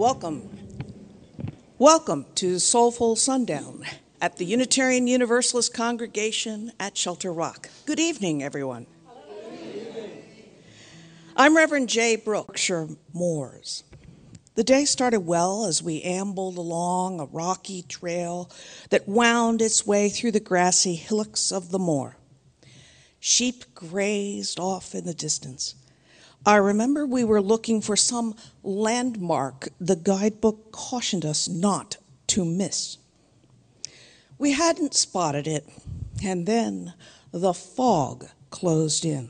Welcome. Welcome to Soulful Sundown at the Unitarian Universalist Congregation at Shelter Rock. Good evening, everyone. I'm Reverend J. Brookshire Moores. The day started well as we ambled along a rocky trail that wound its way through the grassy hillocks of the moor. Sheep grazed off in the distance. I remember we were looking for some landmark the guidebook cautioned us not to miss. We hadn't spotted it, and then the fog closed in.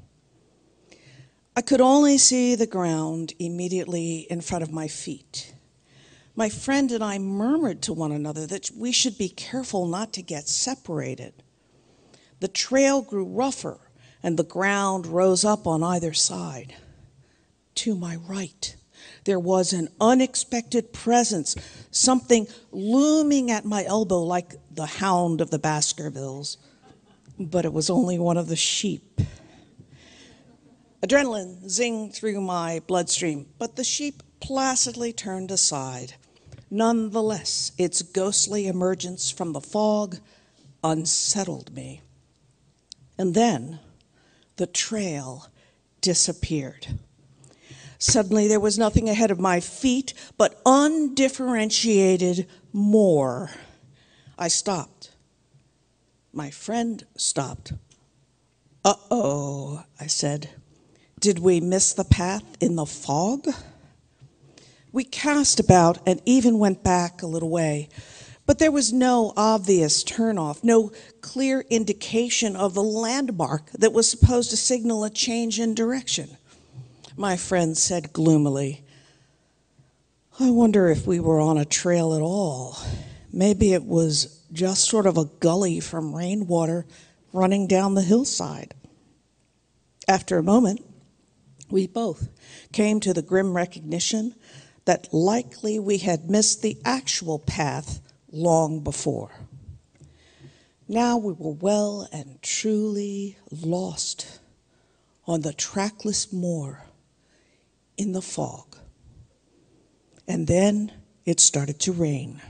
I could only see the ground immediately in front of my feet. My friend and I murmured to one another that we should be careful not to get separated. The trail grew rougher, and the ground rose up on either side. To my right, there was an unexpected presence, something looming at my elbow like the hound of the Baskervilles, but it was only one of the sheep. Adrenaline zinged through my bloodstream, but the sheep placidly turned aside. Nonetheless, its ghostly emergence from the fog unsettled me. And then the trail disappeared. Suddenly, there was nothing ahead of my feet but undifferentiated moor. I stopped. My friend stopped. "Uh-oh," I said. "Did we miss the path in the fog?" We cast about and even went back a little way. But there was no obvious turnoff, no clear indication of the landmark that was supposed to signal a change in direction. My friend said gloomily, "I wonder if we were on a trail at all. Maybe it was just sort of a gully from rainwater running down the hillside." After a moment, we both came to the grim recognition that likely we had missed the actual path long before. Now we were well and truly lost on the trackless moor in the fog. And then it started to rain.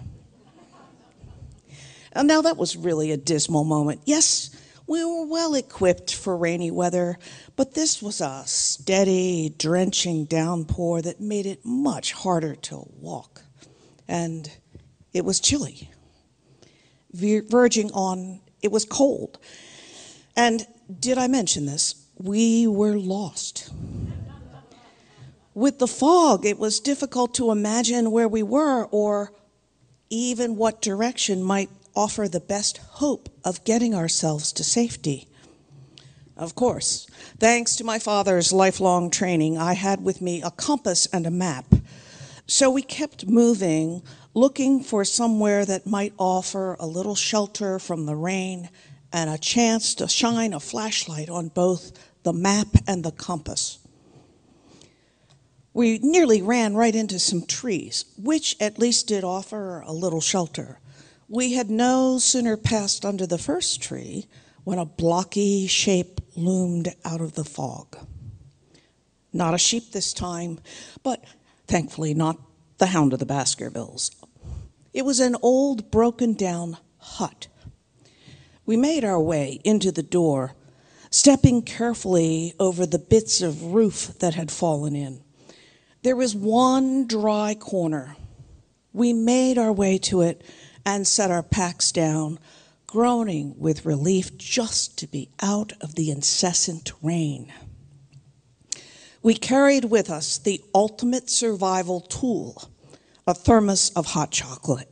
And now that was really a dismal moment. Yes, we were well equipped for rainy weather, but this was a steady, drenching downpour that made it much harder to walk. And it was chilly, verging on, it was cold. And did I mention this? We were lost. With the fog, it was difficult to imagine where we were or even what direction might offer the best hope of getting ourselves to safety. Of course, thanks to my father's lifelong training, I had with me a compass and a map. So we kept moving, looking for somewhere that might offer a little shelter from the rain and a chance to shine a flashlight on both the map and the compass. We nearly ran right into some trees, which at least did offer a little shelter. We had no sooner passed under the first tree when a blocky shape loomed out of the fog. Not a sheep this time, but thankfully not the hound of the Baskervilles. It was an old, broken-down hut. We made our way into the door, stepping carefully over the bits of roof that had fallen in. There was one dry corner. We made our way to it and set our packs down, groaning with relief just to be out of the incessant rain. We carried with us the ultimate survival tool, a thermos of hot chocolate.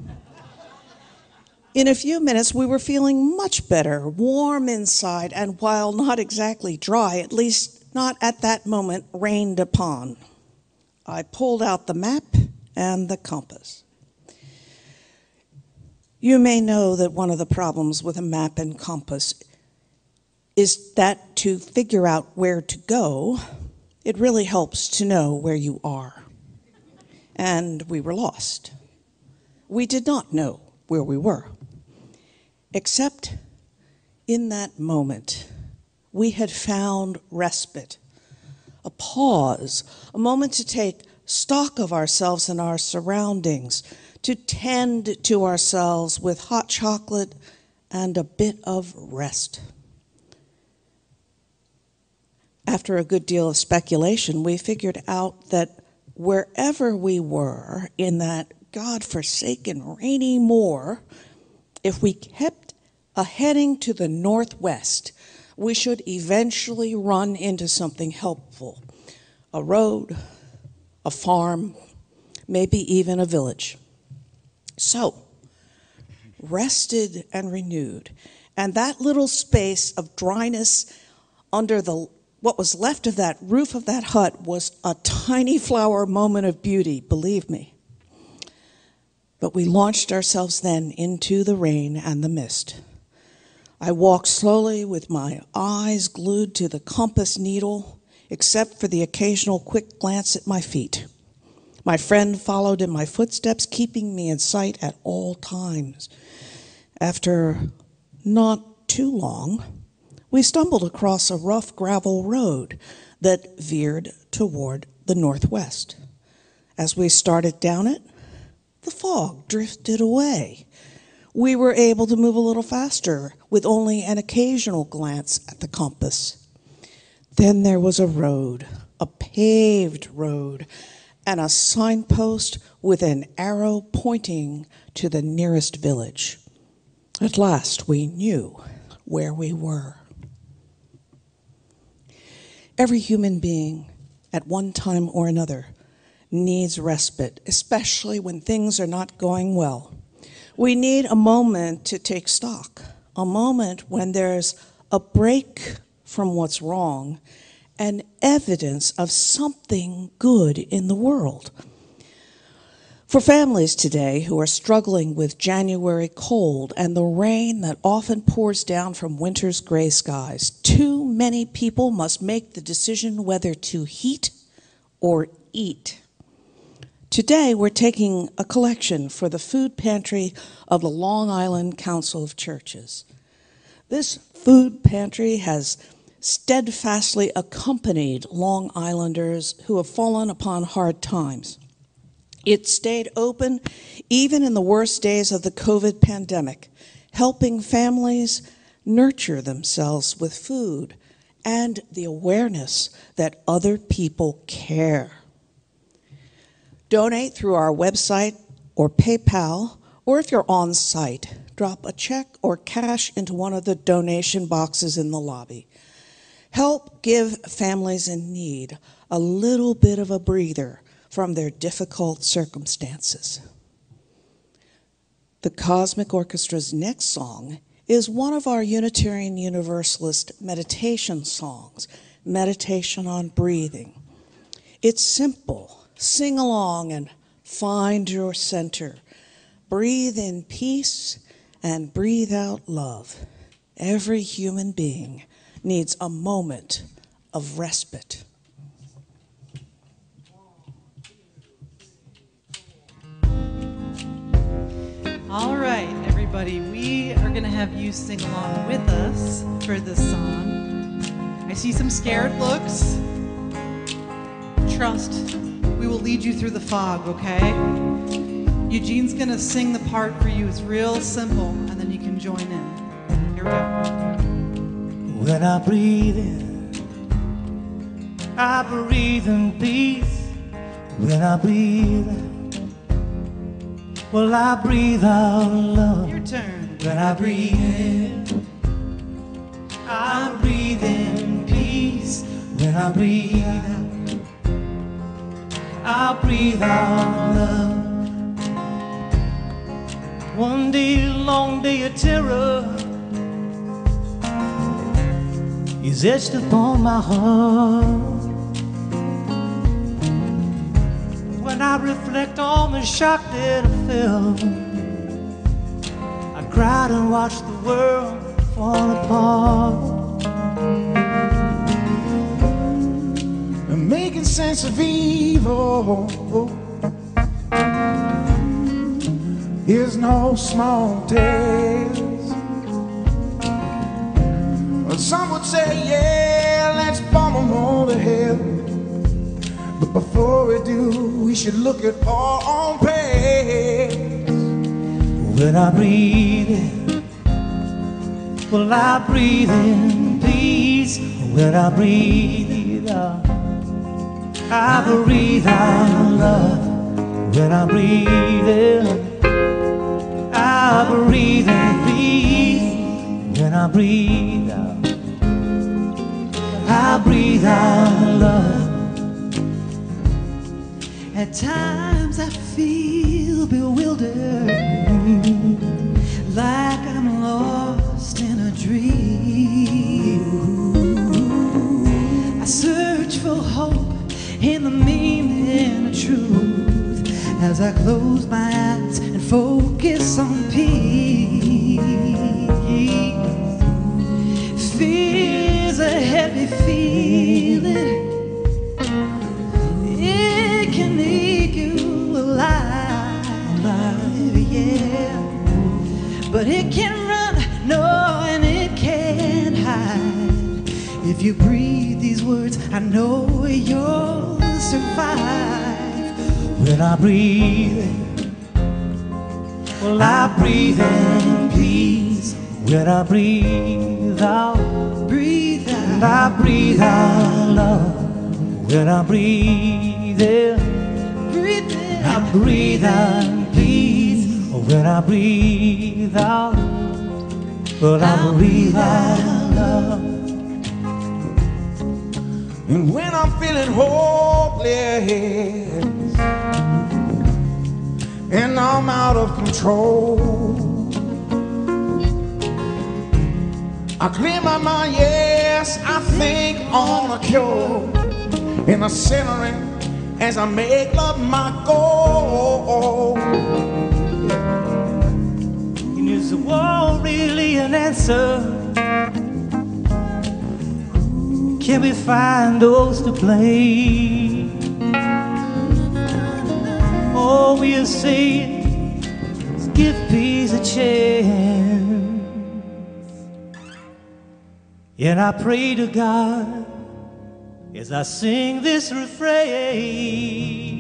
In a few minutes, we were feeling much better, warm inside, and while not exactly dry, at least not at that moment, rained upon. I pulled out the map and the compass. You may know that one of the problems with a map and compass is that to figure out where to go, it really helps to know where you are. And we were lost. We did not know where we were. Except in that moment, we had found respite, a pause, a moment to take stock of ourselves and our surroundings, to tend to ourselves with hot chocolate and a bit of rest. After a good deal of speculation, we figured out that wherever we were in that God-forsaken rainy moor, if we kept heading to the northwest, we should eventually run into something helpful. A road, a farm, maybe even a village. So, rested and renewed, and that little space of dryness under what was left of that roof of that hut was a tiny flower moment of beauty, believe me. But we launched ourselves then into the rain and the mist. I walked slowly with my eyes glued to the compass needle, except for the occasional quick glance at my feet. My friend followed in my footsteps, keeping me in sight at all times. After not too long, we stumbled across a rough gravel road that veered toward the northwest. As we started down it, the fog drifted away. We were able to move a little faster with only an occasional glance at the compass. Then there was a road, a paved road, and a signpost with an arrow pointing to the nearest village. At last, we knew where we were. Every human being, at one time or another, needs respite, especially when things are not going well. We need a moment to take stock, a moment when there's a break from what's wrong and evidence of something good in the world. For families today who are struggling with January cold and the rain that often pours down from winter's gray skies, too many people must make the decision whether to heat or eat. Today, we're taking a collection for the food pantry of the Long Island Council of Churches. This food pantry has steadfastly accompanied Long Islanders who have fallen upon hard times. It stayed open even in the worst days of the COVID pandemic, helping families nurture themselves with food and the awareness that other people care. Donate through our website or PayPal, or if you're on site, drop a check or cash into one of the donation boxes in the lobby. Help give families in need a little bit of a breather from their difficult circumstances. The Cosmic Orchestra's next song is one of our Unitarian Universalist meditation songs, Meditation on Breathing. It's simple. Sing along and find your center. Breathe in peace and breathe out love. Every human being needs a moment of respite. All right, everybody, we are going to have you sing along with us for this song. I see some scared looks. Trust, we will lead you through the fog, okay? Eugene's going to sing the part for you. It's real simple, and then you can join in. Here we go. When I breathe in peace. When I breathe out, well, I breathe out love. Your turn. When I breathe in, I breathe in peace. When I breathe out, I breathe out love. One day, a long day of terror is etched upon my heart. When I reflect on the shock that I felt, I cried and watched the world fall apart. And making sense of evil is no small task. Some would say, yeah, let's bomb them all to hell. But before we do, we should look at our own pace. When I breathe in, will I breathe in peace? When I breathe out, I breathe out love. When I breathe in, I breathe in peace. When I breathe out, I breathe out love. At times I feel bewildered, like I'm lost in a dream. I search for hope in the meaning of truth as I close my eyes and focus on peace. Fear's a heavy feeling. It can make you alive, yeah. But it can run, no, and it can't hide. If you breathe these words, I know you'll survive. When I breathe in, well, I breathe in peace. When I breathe out, Breathe and out, I breathe out love. When I breathe in, breathe in, I breathe out peace. When I breathe out, well, I breathe out love. And when I'm feeling hopeless and I'm out of control, I clear my mind, yes, I think on a cure. And I'm centering as I make love my goal. And is the war really an answer? Can we find those to blame? All we are saying is give peace a chance. And I pray to God as I sing this refrain.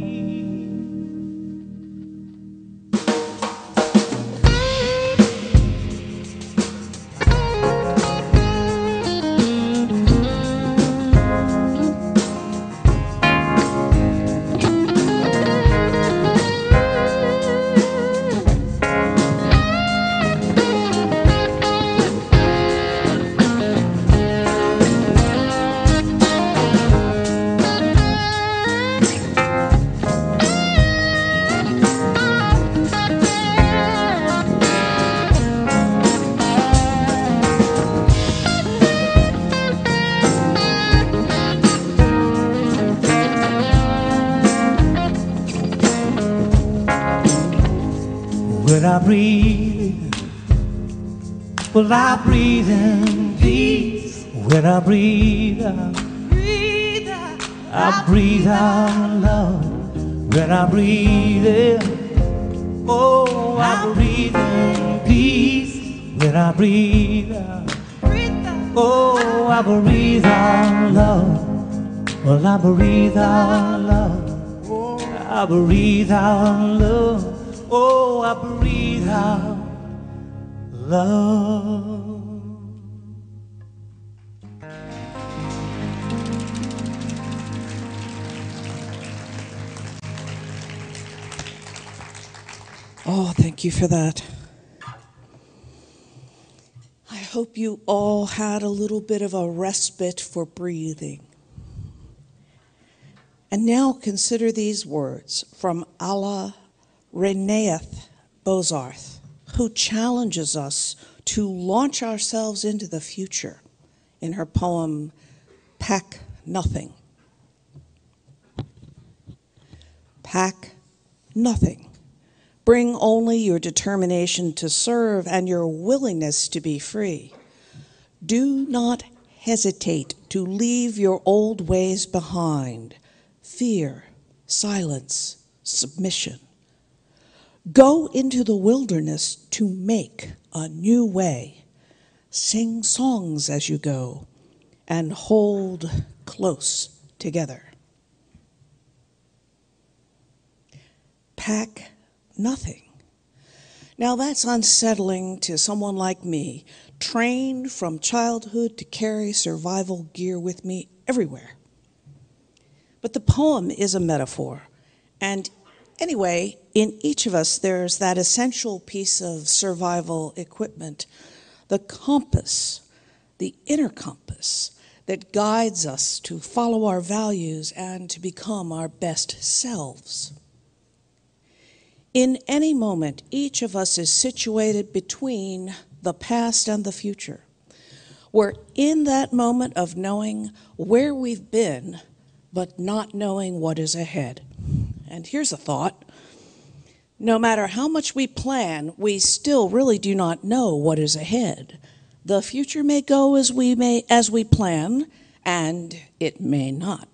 When I breathe, well, I breathe in peace. When I breathe out, breathe out, I breathe out love. When I breathe in, oh, I breathe in peace. When I breathe out, breathe out, oh, I breathe out love. Well, I breathe out love. I breathe out love. Oh, I breathe out love. Oh, thank you for that. I hope you all had a little bit of a respite for breathing. And now consider these words from Allah Renaeth Bozarth, who challenges us to launch ourselves into the future in her poem, Pack Nothing. Pack nothing. Bring only your determination to serve and your willingness to be free. Do not hesitate to leave your old ways behind. Fear, silence, submission. Go into the wilderness to make a new way. Sing songs as you go and hold close together. pack nothing. Now that's unsettling to someone like me, trained from childhood to carry survival gear with me everywhere. But the poem is a metaphor, and anyway, in each of us there's that essential piece of survival equipment, the compass, the inner compass, that guides us to follow our values and to become our best selves. In any moment, each of us is situated between the past and the future. We're in that moment of knowing where we've been, but not knowing what is ahead. And here's a thought. No matter how much we plan, we still really do not know what is ahead. The future may go as we plan, and it may not.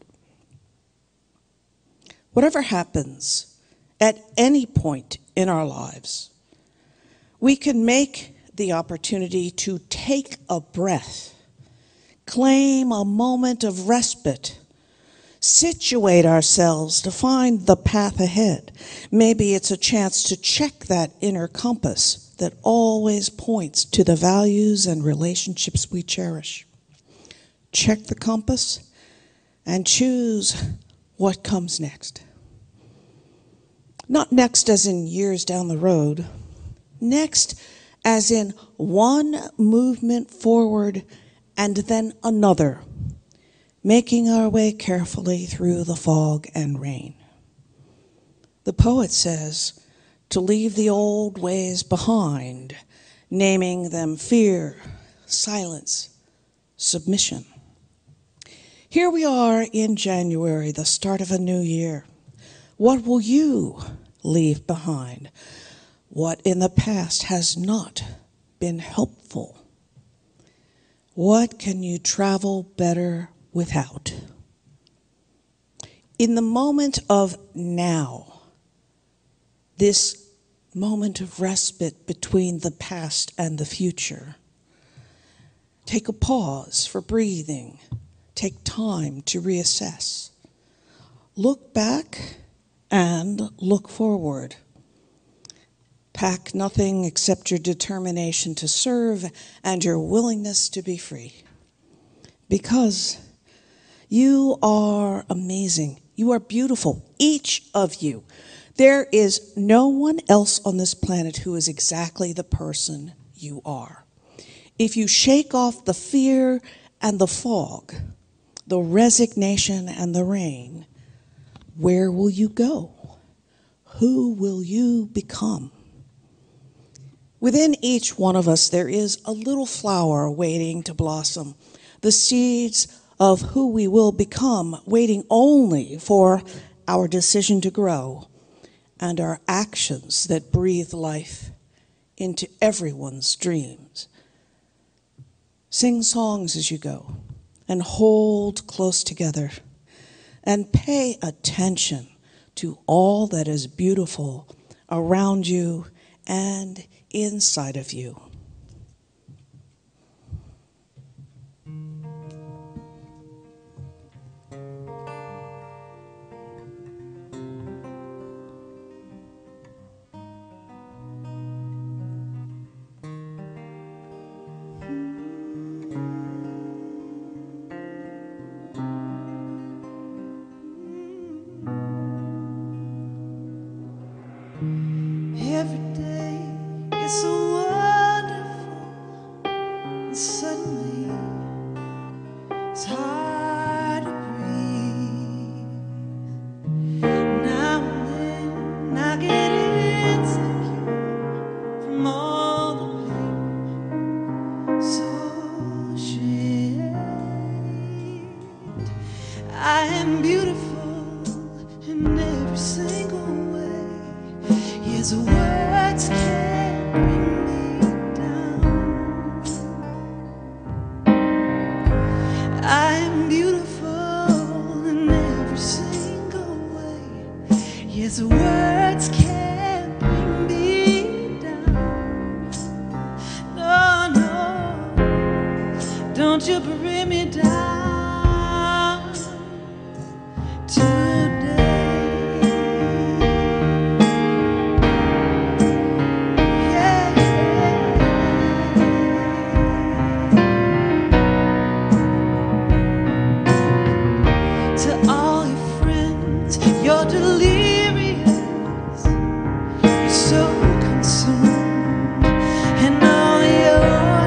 Whatever happens at any point in our lives, we can make the opportunity to take a breath, claim a moment of respite, situate ourselves to find the path ahead. Maybe it's a chance to check that inner compass that always points to the values and relationships we cherish. Check the compass and choose what comes next. Not next as in years down the road, next as in one movement forward and then another, making our way carefully through the fog and rain. The poet says to leave the old ways behind, naming them fear, silence, submission. Here we are in January, the start of a new year. What will you leave behind? What in the past has not been helpful? What can you travel better without? In the moment of now, this moment of respite between the past and the future, take a pause for breathing. Take time to reassess. Look back and look forward. Pack nothing except your determination to serve and your willingness to be free. Because you are amazing. You are beautiful, each of you. There is no one else on this planet who is exactly the person you are. If you shake off the fear and the fog, the resignation and the rain, where will you go? Who will you become? Within each one of us, there is a little flower waiting to blossom, the seeds of who we will become, waiting only for our decision to grow and our actions that breathe life into everyone's dreams. Sing songs as you go and hold close together and pay attention to all that is beautiful around you and inside of you. Every day is so wonderful, and suddenly it's hard to breathe. Now and then I get insecure from all the pain associated. I am beautiful in every single way. His words can't bring me down. I'm beautiful in every single way. His words can't bring me down. No, no, don't you bring me down today. to all your friends, you're delirious, you're so consumed, and all you're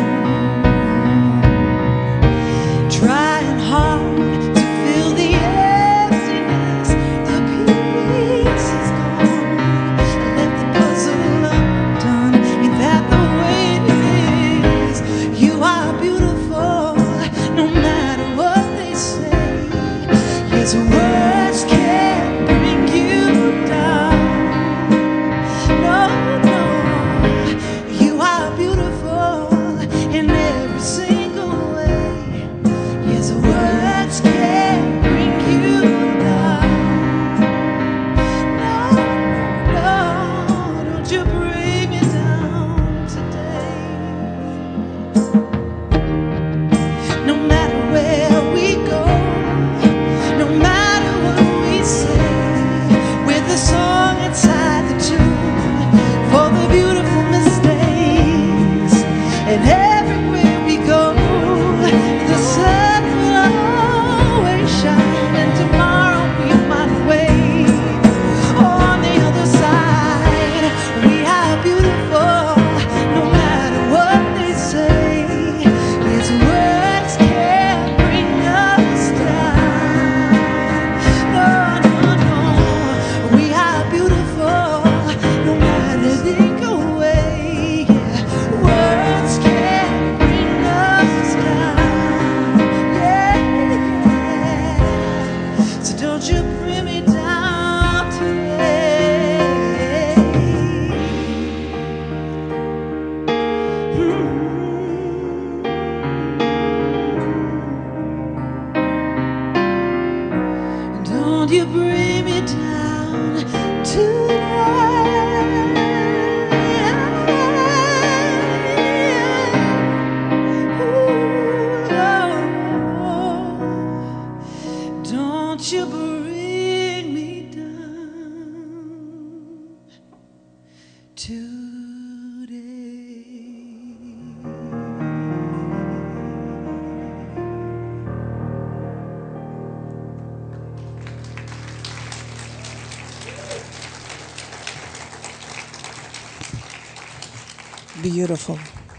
doing, trying hard to fill the emptiness, the peace is gone, left the puzzle undone. Ain't that the way it is? You are beautiful, no matter what they say. Yes, words can't bring you down. No, no, you are beautiful in every single way. Yes, words can't bring you down. No, no, don't you bring me down today. No matter where we go, no matter what we say, with the song inside the tune, for the beautiful mistakes, and everywhere we go, the sun will always shine, and tomorrow we might wake on the other side. We are beautiful, no matter what they say. His words can't bring us down. No, no, no. We are beautiful, no matter they go away. Words can't bring us down. Yeah, yeah. So don't you bring me down today. Don't you bring me down tonight. Don't you bring me down today. Beautiful.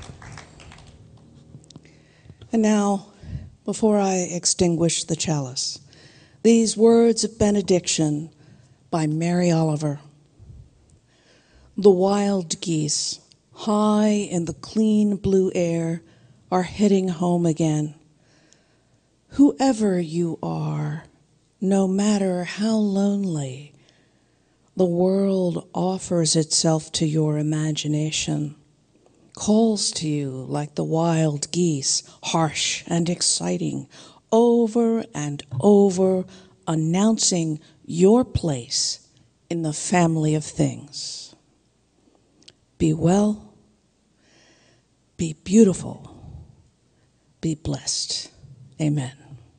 And now, before I extinguish the chalice, these words of benediction by Mary Oliver. The wild geese, high in the clean blue air, are heading home again. Whoever you are, no matter how lonely, the world offers itself to your imagination, calls to you like the wild geese, harsh and exciting, over and over, announcing your place in the family of things. Be well, be beautiful, be blessed. Amen.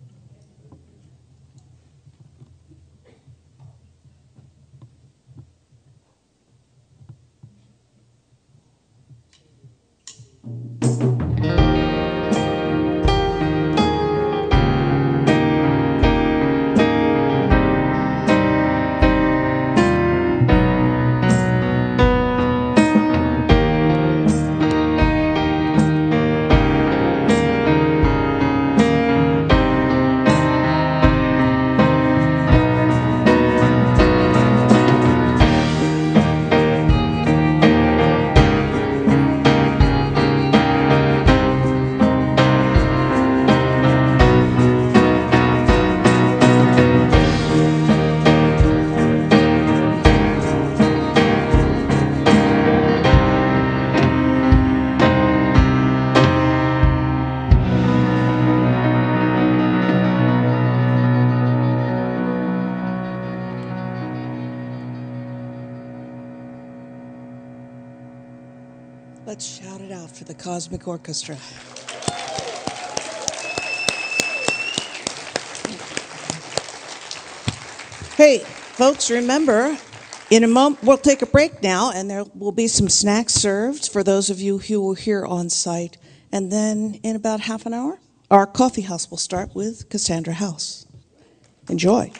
Let's shout it out for the Cosmic Orchestra. Hey, folks, remember, in a moment, we'll take a break now, and there will be some snacks served for those of you who are here on site. And then in about half an hour, our coffee house will start with Cassandra House. Enjoy.